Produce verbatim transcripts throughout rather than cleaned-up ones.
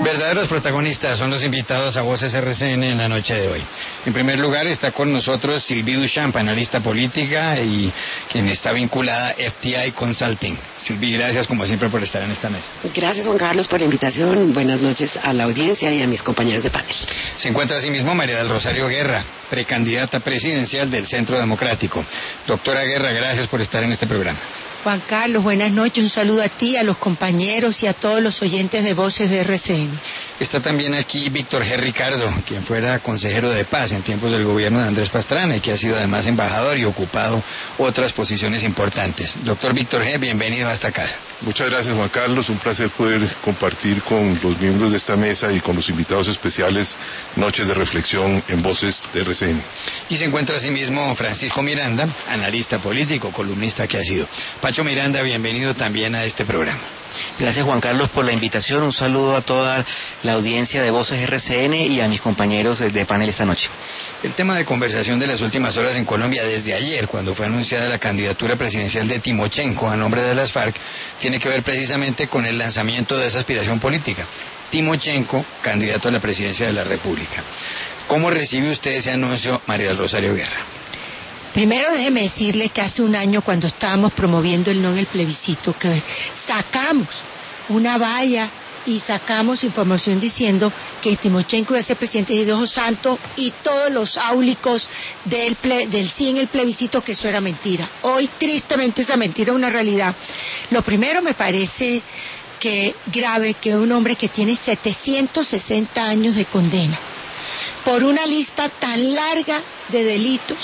Verdaderos protagonistas son los invitados a Voces R C N en la noche de hoy. En primer lugar está con nosotros Sylvie Duchamp, analista política y quien está vinculada a F T I Consulting. Sylvie, gracias como siempre por estar en esta mesa. Gracias, Juan Carlos, por la invitación. Buenas noches a la audiencia y a mis compañeros de panel. Se encuentra asimismo María del Rosario Guerra, precandidata presidencial del Centro Democrático. Doctora Guerra, gracias por estar en este programa. Juan Carlos, buenas noches, un saludo a ti, a los compañeros y a todos los oyentes de Voces de R C N. Está también aquí Víctor G. Ricardo, quien fuera consejero de paz en tiempos del gobierno de Andrés Pastrana y que ha sido además embajador y ocupado otras posiciones importantes. Doctor Víctor G., bienvenido a esta casa. Muchas gracias, Juan Carlos, un placer poder compartir con los miembros de esta mesa y con los invitados especiales noches de reflexión en Voces de R C N. Y se encuentra asimismo Francisco Miranda, analista político, columnista que ha sido. Pacho Miranda, bienvenido también a este programa. Gracias, Juan Carlos, por la invitación. Un saludo a toda la audiencia de Voces R C N y a mis compañeros de panel esta noche. El tema de conversación de las últimas horas en Colombia desde ayer, cuando fue anunciada la candidatura presidencial de Timochenko a nombre de las FARC, tiene que ver precisamente con el lanzamiento de esa aspiración política. Timochenko, candidato a la presidencia de la República. ¿Cómo recibe usted ese anuncio, María del Rosario Guerra? Primero déjeme decirle que hace un año, cuando estábamos promoviendo el no en el plebiscito, que sacamos una valla y sacamos información diciendo que Timochenko iba a ser presidente de Dios Santo y todos los áulicos del, ple, del sí en el plebiscito, que eso era mentira. Hoy, tristemente, esa mentira es una realidad. Lo primero, me parece que grave que un hombre que tiene setecientos sesenta años de condena por una lista tan larga de delitos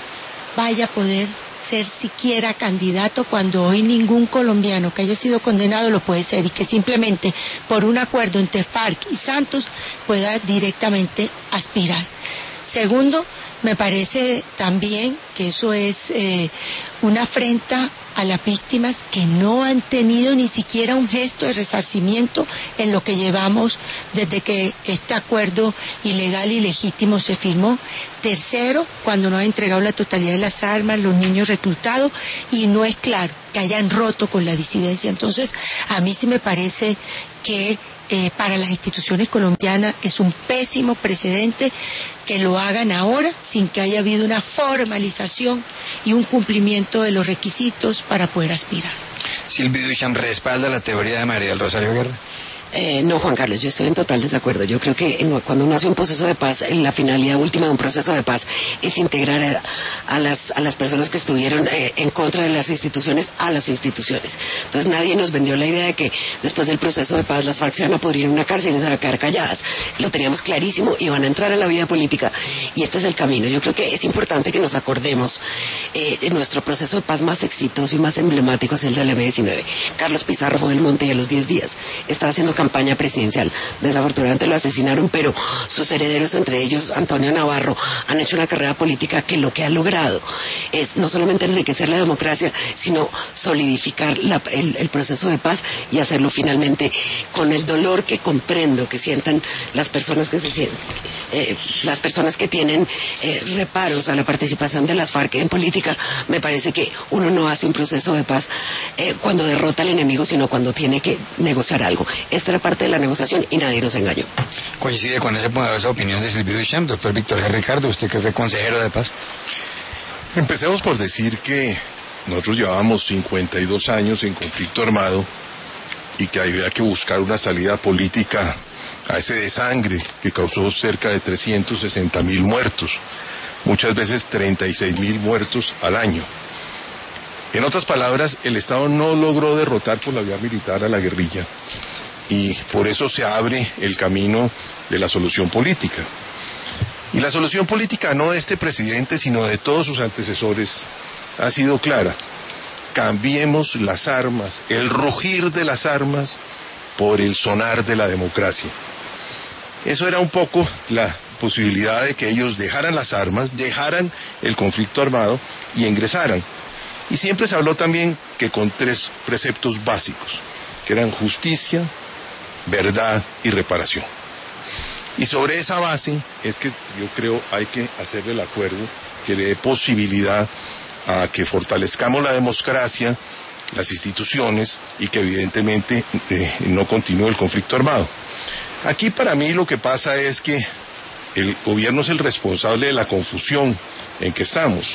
vaya a poder ser siquiera candidato, cuando hoy ningún colombiano que haya sido condenado lo puede ser, y que simplemente por un acuerdo entre FARC y Santos pueda directamente aspirar. Segundo, me parece también que eso es eh, una afrenta a las víctimas que no han tenido ni siquiera un gesto de resarcimiento en lo que llevamos desde que este acuerdo ilegal y legítimo se firmó. Tercero, cuando no ha entregado la totalidad de las armas, los niños reclutados, y no es claro que hayan roto con la disidencia. Entonces, a mí sí me parece que Eh, para las instituciones colombianas es un pésimo precedente que lo hagan ahora sin que haya habido una formalización y un cumplimiento de los requisitos para poder aspirar. Sylvie Duchamp, ¿respalda la teoría de María del Rosario Guerra? Eh, no, Juan Carlos, yo estoy en total desacuerdo. Yo creo que en, cuando uno hace un proceso de paz, en la finalidad última de un proceso de paz es integrar a, a, las, a las personas que estuvieron eh, en contra de las instituciones a las instituciones. Entonces nadie nos vendió la idea de que después del proceso de paz las FARC se van a poder ir a una cárcel y se van a quedar calladas. Lo teníamos clarísimo y van a entrar a la vida política, y este es el camino. Yo creo que es importante que nos acordemos eh, de nuestro proceso de paz más exitoso y más emblemático, es el del eme diecinueve. Carlos Pizarro fue del Monte y a los diez días estaba haciendo campaña presidencial. Desafortunadamente lo asesinaron, pero sus herederos, entre ellos Antonio Navarro, han hecho una carrera política que lo que ha logrado es no solamente enriquecer la democracia, sino solidificar la, el, el proceso de paz y hacerlo finalmente con el dolor que comprendo que sientan las personas que se sienten, eh, las personas que tienen eh, reparos a la participación de las FARC en política. Me parece que uno no hace un proceso de paz eh, cuando derrota al enemigo, sino cuando tiene que negociar algo. Esta era parte de la negociación y nadie nos engañó. ¿Coincide con esa poderosa opinión de Sylvie Duchamp, doctor Víctor G. Ricardo, usted que fue consejero de paz? Empecemos por decir que nosotros llevábamos cincuenta y dos años en conflicto armado y que había que buscar una salida política a ese desangre que causó cerca de trescientos sesenta mil muertos, muchas veces treinta y seis mil muertos al año. En otras palabras, el Estado no logró derrotar por la vía militar a la guerrilla, y por eso se abre el camino de la solución política. Y la solución política no de este presidente, sino de todos sus antecesores, ha sido clara. Cambiemos las armas, el rugir de las armas, por el sonar de la democracia. Eso era un poco la posibilidad de que ellos dejaran las armas, dejaran el conflicto armado y ingresaran. Y siempre se habló también que con tres preceptos básicos, que eran justicia, verdad y reparación. Y sobre esa base es que yo creo hay que hacerle el acuerdo que le dé posibilidad a que fortalezcamos la democracia, las instituciones, y que evidentemente eh, no continúe el conflicto armado. Aquí para mí lo que pasa es que el gobierno es el responsable de la confusión en que estamos.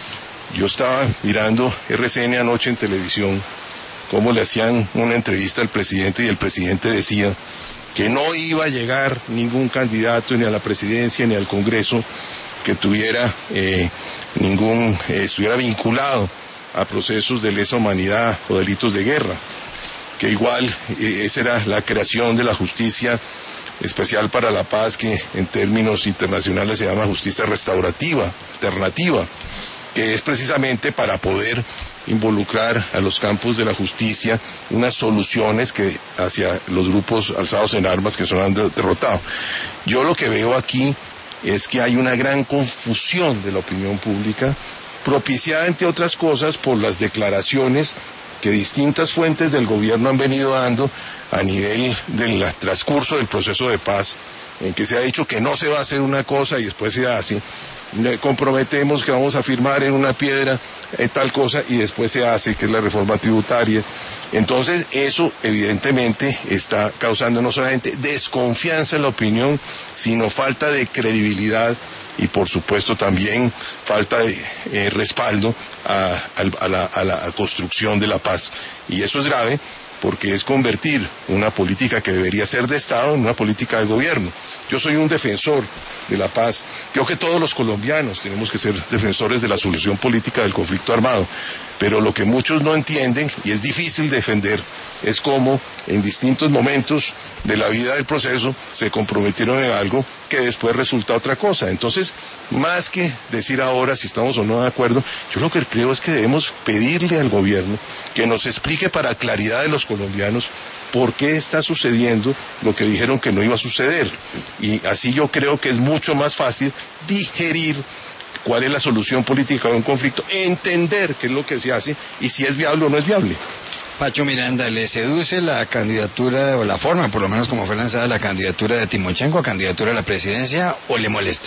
Yo estaba mirando R C N anoche en televisión, cómo le hacían una entrevista al presidente y el presidente decía que no iba a llegar ningún candidato ni a la presidencia ni al Congreso que tuviera eh, ningún, eh, estuviera vinculado a procesos de lesa humanidad o delitos de guerra, que igual eh, esa era la creación de la justicia especial para la paz, que en términos internacionales se llama justicia restaurativa, alternativa, que es precisamente para poder involucrar a los campos de la justicia unas soluciones que hacia los grupos alzados en armas que son han derrotado. Yo lo que veo aquí es que hay una gran confusión de la opinión pública, propiciada entre otras cosas por las declaraciones que distintas fuentes del gobierno han venido dando a nivel del transcurso del proceso de paz, en que se ha dicho que no se va a hacer una cosa y después se hace, comprometemos que vamos a firmar en una piedra eh, tal cosa y después se hace, que es la reforma tributaria. Entonces eso evidentemente está causando no solamente desconfianza en la opinión, sino falta de credibilidad y por supuesto también falta de eh, respaldo a, a, a, la, a la construcción de la paz. Y eso es grave, porque es convertir una política que debería ser de Estado en una política de gobierno. Yo soy un defensor de la paz. Creo que todos los colombianos tenemos que ser defensores de la solución política del conflicto armado, pero lo que muchos no entienden, y es difícil defender, es cómo en distintos momentos de la vida del proceso se comprometieron en algo que después resulta otra cosa. Entonces, más que decir ahora si estamos o no de acuerdo, yo lo que creo es que debemos pedirle al gobierno que nos explique para claridad de los colombianos por qué está sucediendo lo que dijeron que no iba a suceder. Y así yo creo que es mucho más fácil digerir cuál es la solución política de un conflicto, entender qué es lo que se hace y si es viable o no es viable. Pacho Miranda, ¿le seduce la candidatura, o la forma, por lo menos como fue lanzada la candidatura de Timochenko a candidatura a la presidencia, o le molesta?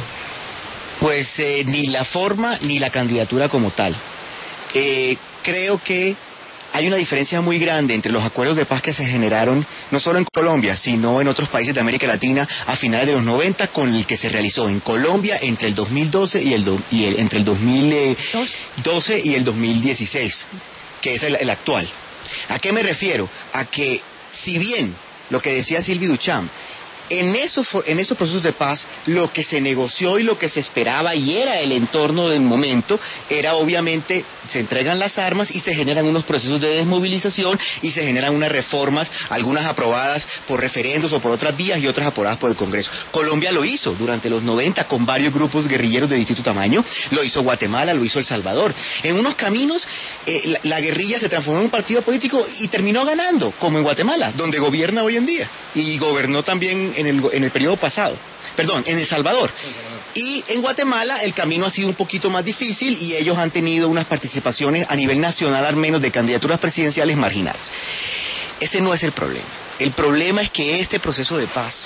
Pues eh, ni la forma ni la candidatura como tal. Eh, creo que hay una diferencia muy grande entre los acuerdos de paz que se generaron no solo en Colombia, sino en otros países de América Latina a finales de los noventa, con el que se realizó en Colombia entre el dos mil doce y el, do, y el entre el dos mil doce y el dos mil dieciséis, que es el, el actual. ¿A qué me refiero? A que si bien lo que decía Sylvie Duchamp, en esos, en esos procesos de paz, lo que se negoció y lo que se esperaba y era el entorno del momento, era obviamente, se entregan las armas y se generan unos procesos de desmovilización y se generan unas reformas, algunas aprobadas por referendos o por otras vías y otras aprobadas por el Congreso. Colombia lo hizo durante los noventa con varios grupos guerrilleros de distinto tamaño, lo hizo Guatemala, lo hizo El Salvador. En unos caminos, eh, la, la guerrilla se transformó en un partido político y terminó ganando, como en Guatemala, donde gobierna hoy en día, y gobernó también en el, en el periodo pasado, perdón, en El Salvador. Y en Guatemala el camino ha sido un poquito más difícil y ellos han tenido unas participaciones a nivel nacional, al menos de candidaturas presidenciales marginales. Ese no es el problema. El problema es que este proceso de paz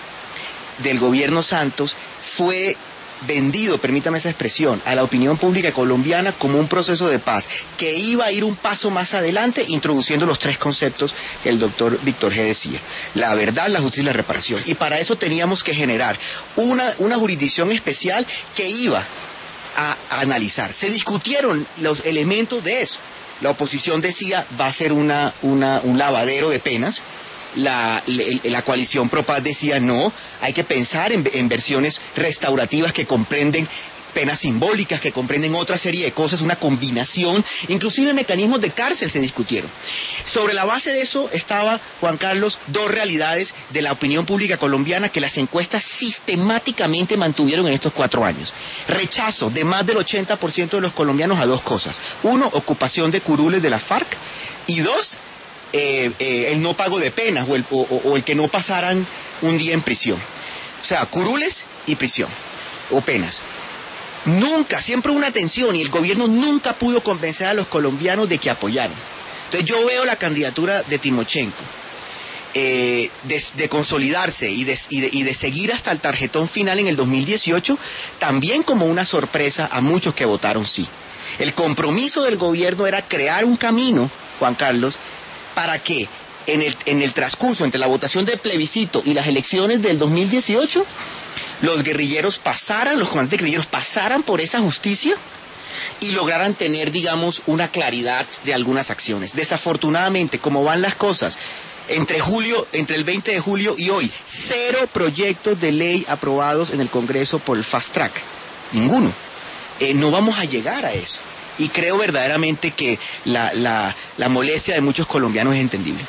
del gobierno Santos fue vendido, permítame esa expresión, a la opinión pública colombiana como un proceso de paz que iba a ir un paso más adelante, introduciendo los tres conceptos que el doctor Víctor G. decía: la verdad, la justicia y la reparación. Y para eso teníamos que generar una, una jurisdicción especial que iba a, a analizar. Se discutieron los elementos de eso. La oposición decía, va a ser una, una, un lavadero de penas. La, la, la coalición Pro Paz decía no, hay que pensar en, en versiones restaurativas que comprenden penas simbólicas, que comprenden otra serie de cosas, una combinación, inclusive mecanismos de cárcel se discutieron. Sobre la base de eso estaba, Juan Carlos, dos realidades de la opinión pública colombiana que las encuestas sistemáticamente mantuvieron en estos cuatro años. Rechazo de más del ochenta por ciento de los colombianos a dos cosas: uno, ocupación de curules de la FARC, y dos, Eh, eh, el no pago de penas o el, o, o el que no pasaran un día en prisión. O sea, curules y prisión o penas. Nunca, siempre una tensión, y el gobierno nunca pudo convencer a los colombianos de que apoyaran. Entonces yo veo la candidatura de Timochenko eh, de, de consolidarse y de, y, de, y de seguir hasta el tarjetón final en el dos mil dieciocho también como una sorpresa a muchos que votaron sí. El compromiso del gobierno era crear un camino, Juan Carlos, para que en el, en el transcurso entre la votación del plebiscito y las elecciones del dos mil dieciocho, los guerrilleros pasaran, los comandantes guerrilleros pasaran por esa justicia y lograran tener, digamos, una claridad de algunas acciones. Desafortunadamente, como van las cosas, entre julio, entre el veinte de julio y hoy, cero proyectos de ley aprobados en el Congreso por el Fast Track. Ninguno. Eh, no vamos a llegar a eso. Y creo verdaderamente que la, la, la molestia de muchos colombianos es entendible.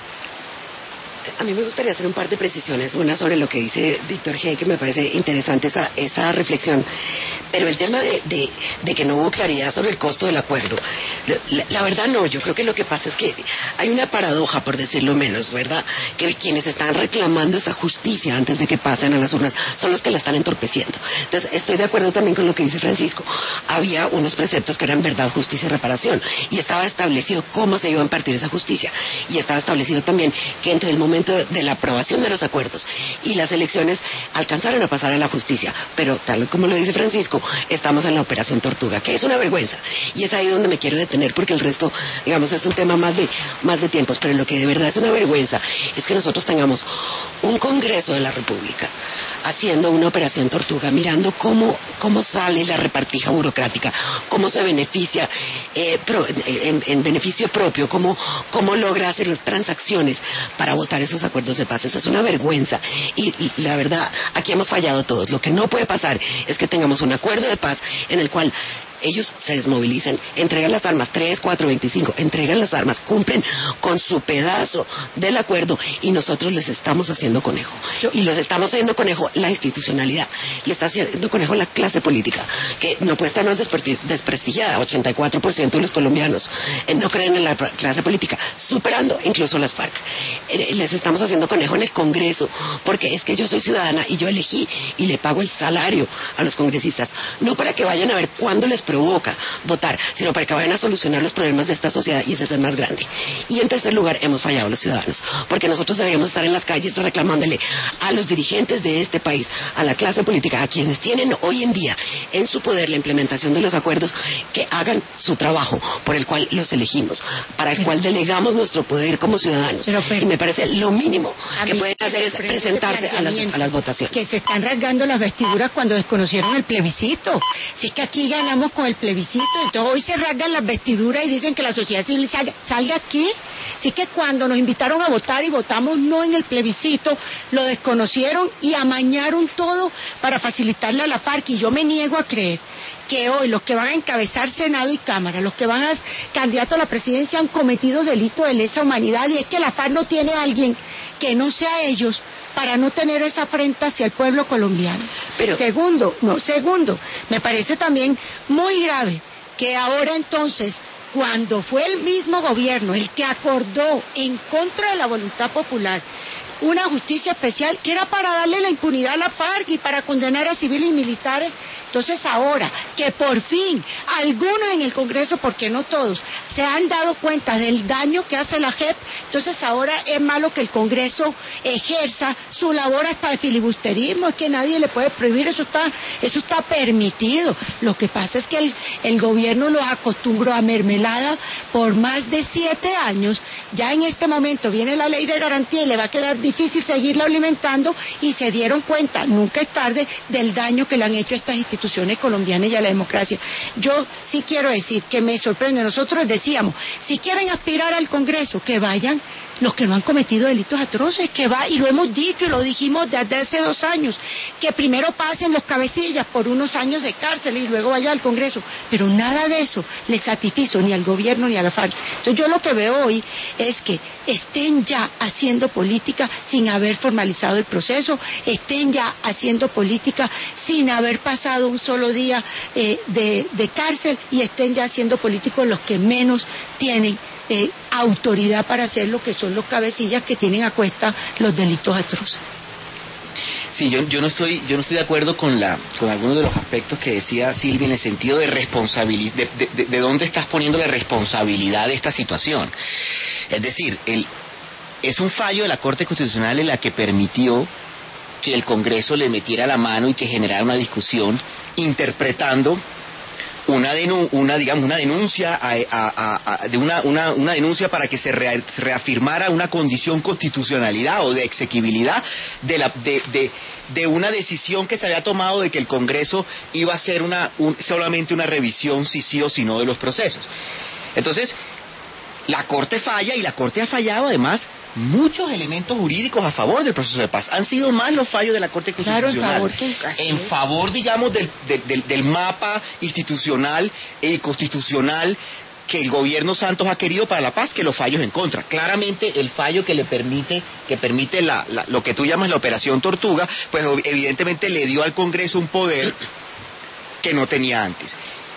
A mí me gustaría hacer un par de precisiones, una sobre lo que dice Víctor G., que me parece interesante esa, esa reflexión, pero el tema de, de, de que no hubo claridad sobre el costo del acuerdo, la, la verdad no, yo creo que lo que pasa es que hay una paradoja, por decirlo menos, ¿verdad?, que quienes están reclamando esa justicia antes de que pasen a las urnas son los que la están entorpeciendo. Entonces, estoy de acuerdo también con lo que dice Francisco, había unos preceptos que eran verdad, justicia y reparación, y estaba establecido cómo se iba a impartir esa justicia, y estaba establecido también que entre el momento de la aprobación de los acuerdos y las elecciones alcanzaron a pasar a la justicia, pero tal como lo dice Francisco, estamos en la operación Tortuga, que es una vergüenza, y es ahí donde me quiero detener, porque el resto, digamos, es un tema más de, más de tiempos, pero lo que de verdad es una vergüenza es que nosotros tengamos un Congreso de la República haciendo una operación Tortuga, mirando cómo, cómo sale la repartija burocrática, cómo se beneficia eh, pro, en, en beneficio propio, cómo, cómo logra hacer transacciones para votar esos acuerdos de paz. Eso es una vergüenza y, y la verdad, aquí hemos fallado todos. Lo que no puede pasar es que tengamos un acuerdo de paz en el cual ellos se desmovilizan, entregan las armas, tres, cuatro, veinticinco, entregan las armas, cumplen con su pedazo del acuerdo y nosotros les estamos haciendo conejo. Y los estamos haciendo conejo la institucionalidad, le está haciendo conejo la clase política, que no puede estar más desprestigiada. ochenta y cuatro por ciento de los colombianos eh, no creen en la clase política, superando incluso las FARC. Eh, les estamos haciendo conejo en el Congreso, porque es que yo soy ciudadana y yo elegí y le pago el salario a los congresistas, no para que vayan a ver cuándo les provoca votar, sino para que vayan a solucionar los problemas de esta sociedad, y ese es el más grande. Y en tercer lugar, hemos fallado los ciudadanos, porque nosotros deberíamos estar en las calles reclamándole a los dirigentes de este país, a la clase política, a quienes tienen hoy en día en su poder la implementación de los acuerdos, que hagan su trabajo por el cual los elegimos, para el cual delegamos nuestro poder como ciudadanos. Pero, pero, y me parece lo mínimo que pueden hacer es presentarse a las, a las votaciones. Que se están rasgando las vestiduras cuando desconocieron el plebiscito. Si es que aquí ganamos con el plebiscito, entonces hoy se rasgan las vestiduras y dicen que la sociedad civil salga, salga aquí. Así que cuando nos invitaron a votar y votamos no en el plebiscito, lo desconocieron y amañaron todo para facilitarle a la FARC, y yo me niego a creer que hoy los que van a encabezar Senado y Cámara, los que van a candidatos a la presidencia, han cometido delitos de lesa humanidad, y es que la FARC no tiene a alguien que no sea ellos para no tener esa afrenta hacia el pueblo colombiano. Pero segundo, no, segundo, me parece también muy grave que ahora entonces, cuando fue el mismo gobierno el que acordó en contra de la voluntad popular una justicia especial que era para darle la impunidad a la FARC y para condenar a civiles y militares, entonces ahora que por fin algunos en el Congreso, porque no todos, se han dado cuenta del daño que hace la J E P, entonces ahora es malo que el Congreso ejerza su labor hasta de filibusterismo. Es que nadie le puede prohibir, eso está, eso está permitido. Lo que pasa es que el, el gobierno los acostumbró a mermelada por más de siete años, ya en este momento viene la ley de garantía y le va a quedar difícil seguirla alimentando, y se dieron cuenta, nunca es tarde, del daño que le han hecho a estas instituciones colombianas y a la democracia. Yo sí quiero decir que me sorprende, nosotros decíamos, si quieren aspirar al Congreso, que vayan los que no han cometido delitos atroces, que va, y lo hemos dicho y lo dijimos desde hace dos años, que primero pasen los cabecillas por unos años de cárcel y luego vaya al Congreso, pero nada de eso le satisfizo ni al gobierno ni a la FARC. Entonces yo lo que veo hoy es que estén ya haciendo política sin haber formalizado el proceso, estén ya haciendo política sin haber pasado un solo día eh, de, de cárcel, y estén ya haciendo políticos los que menos tienen Eh, autoridad para hacer lo que son los cabecillas que tienen a cuesta los delitos atroces. Sí, yo, yo no estoy, yo no estoy de acuerdo con la, con algunos de los aspectos que decía Silvia, en el sentido de responsabilidad, de, de, de, de dónde estás poniendo la responsabilidad de esta situación. Es decir, el, es un fallo de la Corte Constitucional en la que permitió que el Congreso le metiera la mano y que generara una discusión interpretando una denu una digamos una denuncia a, a, a, de una, una, una denuncia para que se, re se reafirmara una condición constitucionalidad o de exequibilidad de la de, de, de una decisión que se había tomado de que el Congreso iba a hacer una un, solamente una revisión si sí o si no de los procesos. Entonces la Corte falla, y la Corte ha fallado además muchos elementos jurídicos a favor del proceso de paz. Han sido más los fallos de la Corte Constitucional. Claro, en favor, que en favor digamos, del, del, del mapa institucional y eh, constitucional que el gobierno Santos ha querido para la paz, que los fallos en contra. Claramente el fallo que le permite, que permite la, la, lo que tú llamas la Operación Tortuga, pues evidentemente le dio al Congreso un poder que no tenía antes.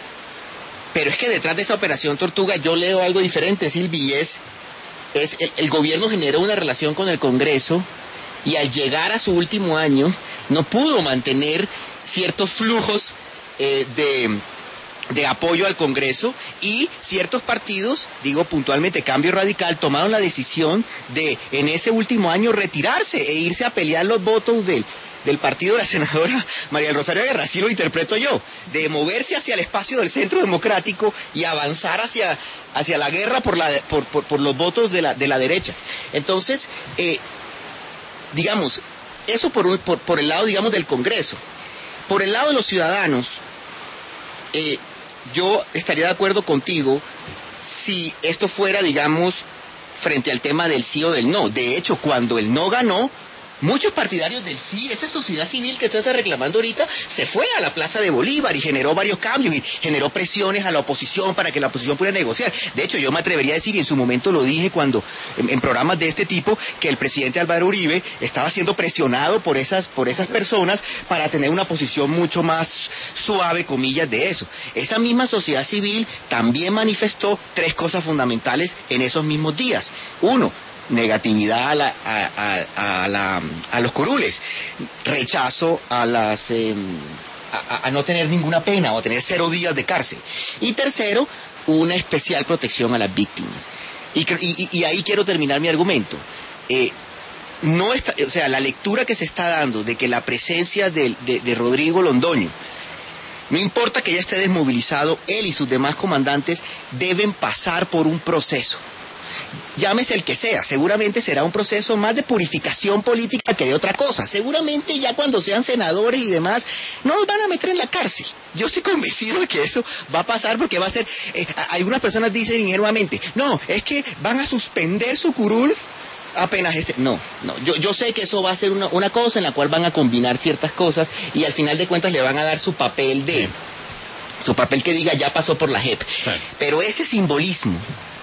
Pero es que detrás de esa Operación Tortuga yo leo algo diferente, Silvi, y es, es el, el gobierno generó una relación con el Congreso, y al llegar a su último año no pudo mantener ciertos flujos eh, de, de apoyo al Congreso, y ciertos partidos, digo puntualmente Cambio Radical, tomaron la decisión de en ese último año retirarse e irse a pelear los votos del del partido de la senadora María del Rosario Guerra, así lo interpreto yo, de moverse hacia el espacio del centro democrático y avanzar hacia, hacia la guerra por, la, por, por, por los votos de la, de la derecha. Entonces, eh, digamos, eso por, un, por, por el lado, digamos, del Congreso. Por el lado de los ciudadanos, eh, yo estaría de acuerdo contigo si esto fuera, digamos, frente al tema del sí o del no. De hecho, cuando el no ganó, muchos partidarios del sí, esa sociedad civil que tú estás reclamando ahorita, se fue a la Plaza de Bolívar y generó varios cambios y generó presiones a la oposición para que la oposición pudiera negociar. De hecho, yo me atrevería a decir, y en su momento lo dije cuando en, en programas de este tipo, que el presidente Álvaro Uribe estaba siendo presionado por esas, por esas personas para tener una posición mucho más suave, comillas, de eso. Esa misma sociedad civil también manifestó tres cosas fundamentales en esos mismos días. Uno, negatividad a, la, a, a, a, la, a los curules, rechazo a las eh, a, a no tener ninguna pena o a tener cero días de cárcel, y tercero, una especial protección a las víctimas. Y, y, y ahí quiero terminar mi argumento. Eh, no está, o sea, la lectura que se está dando de que la presencia de, de, de Rodrigo Londoño, no importa que ya esté desmovilizado, él y sus demás comandantes deben pasar por un proceso. Llámese el que sea, seguramente será un proceso más de purificación política que de otra cosa. Seguramente ya cuando sean senadores y demás, no los van a meter en la cárcel. Yo estoy convencido de que eso va a pasar, porque va a ser, eh, algunas personas dicen ingenuamente, no, es que van a suspender su curul apenas este. No, no, yo, yo sé que eso va a ser una, una cosa en la cual van a combinar ciertas cosas y al final de cuentas le van a dar su papel de, sí. su papel que diga ya pasó por la J E P. Sí. Pero ese simbolismo,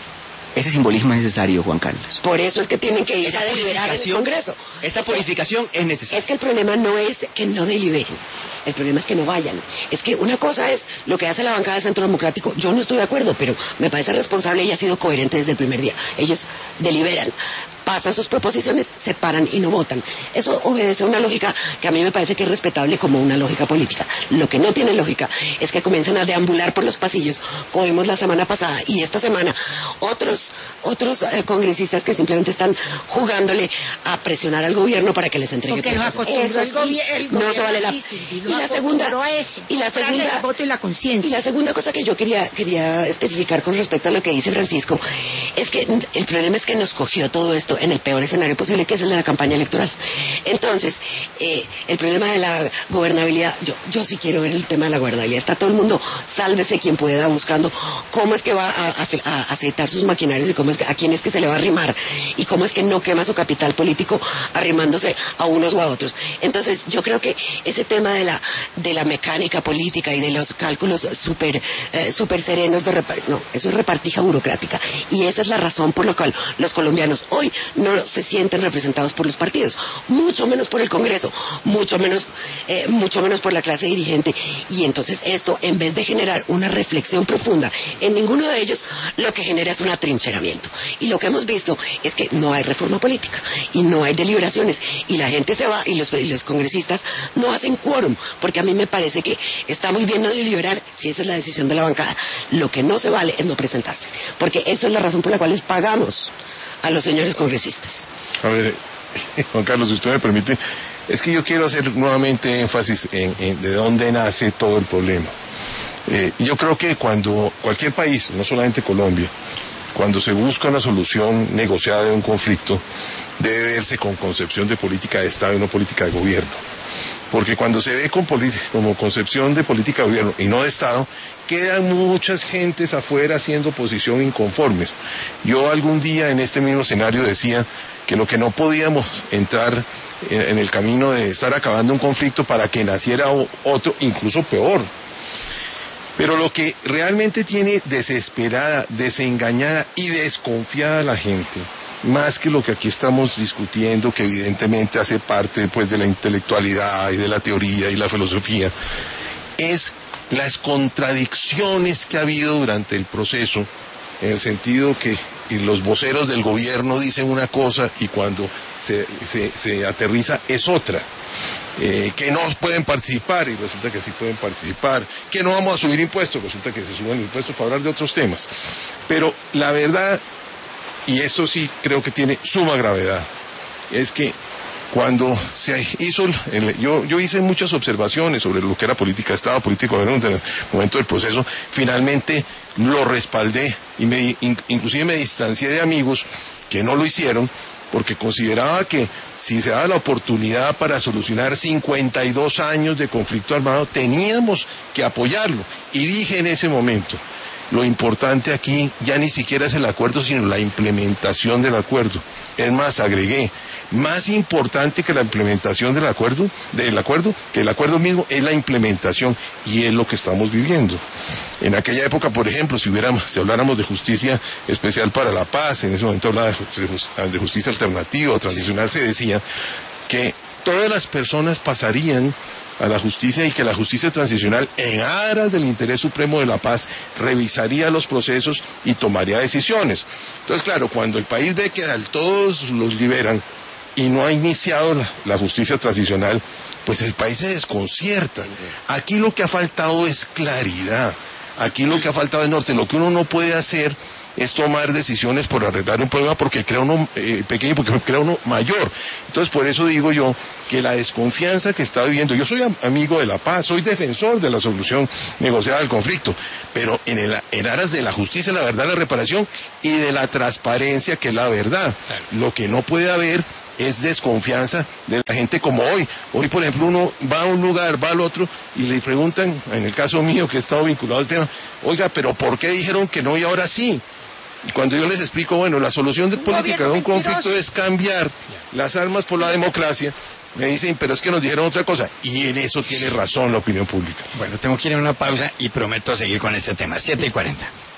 Ese simbolismo es necesario, Juan Carlos. Por eso es que tienen que ir a deliberar en el Congreso. Esa es purificación que, es necesaria. Es que el problema no es que no deliberen, el problema es que no vayan. Es que una cosa es lo que hace la bancada del Centro Democrático, yo no estoy de acuerdo, pero me parece responsable y ha sido coherente desde el primer día. Ellos deliberan, pasan sus proposiciones, se paran y no votan. Eso obedece a una lógica que a mí me parece que es respetable como una lógica política. Lo que no tiene lógica es que comiencen a deambular por los pasillos, como vimos la semana pasada y esta semana, otros otros eh, congresistas que simplemente están jugándole a presionar al gobierno para que les entregue porque los acostumbró eso el, sí, gobi el no gobierno se vale la sí, sí, y la segunda a eso, y la segunda el voto y la conciencia. Y la segunda cosa que yo quería quería especificar con respecto a lo que dice Francisco es que el problema es que nos cogió todo esto en el peor escenario posible, que es el de la campaña electoral. Entonces, eh, el problema de la gobernabilidad, yo, yo sí quiero ver el tema de la gobernabilidad. Está todo el mundo, sálvese quien pueda, buscando cómo es que va a, a, a aceitar sus maquinarios y cómo es que, a quién es que se le va a arrimar y cómo es que no quema su capital político arrimándose a unos o a otros. Entonces, yo creo que ese tema de la de la mecánica política y de los cálculos súper eh, super serenos de repar- no, eso es repartija burocrática. Y esa es la razón por la cual los colombianos hoy no se sienten representados por los partidos, mucho menos por el Congreso, mucho menos, eh, mucho menos por la clase dirigente. Y entonces esto, en vez de generar una reflexión profunda en ninguno de ellos, lo que genera es un atrincheramiento. Y lo que hemos visto es que no hay reforma política y no hay deliberaciones y la gente se va y los, y los congresistas no hacen quórum, porque a mí me parece que está muy bien no deliberar si esa es la decisión de la bancada. Lo que no se vale es no presentarse, porque eso es la razón por la cual les pagamos a los señores congresistas. A ver, Juan Carlos, si usted me permite, es que yo quiero hacer nuevamente énfasis en, en de dónde nace todo el problema. Eh, yo creo que cuando cualquier país, no solamente Colombia, cuando se busca una solución negociada de un conflicto, debe verse con concepción de política de Estado y no política de gobierno. Porque cuando se ve con como concepción de política de gobierno y no de Estado, quedan muchas gentes afuera haciendo oposición inconformes. Yo algún día en este mismo escenario decía que lo que no podíamos entrar en, en el camino de estar acabando un conflicto para que naciera otro, incluso peor. Pero lo que realmente tiene desesperada, desengañada y desconfiada a la gente, más que lo que aquí estamos discutiendo, que evidentemente hace parte pues, de la intelectualidad y de la teoría y la filosofía, es las contradicciones que ha habido durante el proceso, en el sentido que los voceros del gobierno dicen una cosa y cuando se, se, se aterriza es otra. Eh, que no pueden participar y resulta que sí pueden participar, que no vamos a subir impuestos, resulta que se suben impuestos para hablar de otros temas. Pero la verdad, y esto sí creo que tiene suma gravedad, es que cuando se hizo, el, yo, yo hice muchas observaciones sobre lo que era política de Estado, política de gobierno en el momento del proceso, finalmente lo respaldé y me, in, inclusive me distancié de amigos que no lo hicieron, porque consideraba que si se daba la oportunidad para solucionar cincuenta y dos años de conflicto armado, teníamos que apoyarlo. Y dije en ese momento, lo importante aquí ya ni siquiera es el acuerdo, sino la implementación del acuerdo. Es más, agregué, más importante que la implementación del acuerdo, del acuerdo, que el acuerdo mismo, es la implementación, y es lo que estamos viviendo. En aquella época, por ejemplo, si hubiéramos, si habláramos de justicia especial para la paz, en ese momento hablaba de justicia alternativa o transicional, se decía que todas las personas pasarían a la justicia y que la justicia transicional, en aras del interés supremo de la paz, revisaría los procesos y tomaría decisiones. Entonces, claro, cuando el país ve que a todos los liberan y no ha iniciado la, la justicia transicional, pues el país se desconcierta. Aquí lo que ha faltado es claridad, aquí lo que ha faltado es norte. Lo que uno no puede hacer es tomar decisiones por arreglar un problema porque crea uno eh, pequeño, porque crea uno mayor. Entonces, por eso digo yo que la desconfianza que está viviendo, yo soy am amigo de la paz, soy defensor de la solución negociada del conflicto, pero en, el, en aras de la justicia, la verdad, la reparación y de la transparencia, que es la verdad. Claro. Lo que no puede haber es desconfianza de la gente como hoy. Hoy, por ejemplo, uno va a un lugar, va al otro y le preguntan, en el caso mío que he estado vinculado al tema, oiga, pero ¿por qué dijeron que no y ahora sí? Y cuando yo les explico, bueno, la solución de política de un conflicto es cambiar las armas por la democracia, me dicen, pero es que nos dijeron otra cosa. Y en eso tiene razón la opinión pública. Bueno, tengo que ir a una pausa y prometo seguir con este tema. siete y cuarenta.